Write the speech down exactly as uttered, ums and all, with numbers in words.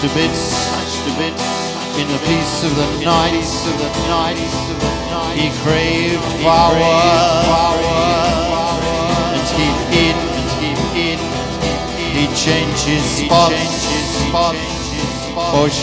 to bits, smashed to bits. In the peace of the night, of the night, of the night, he craved power, and he hid, and he hid, he changed his spots, spots,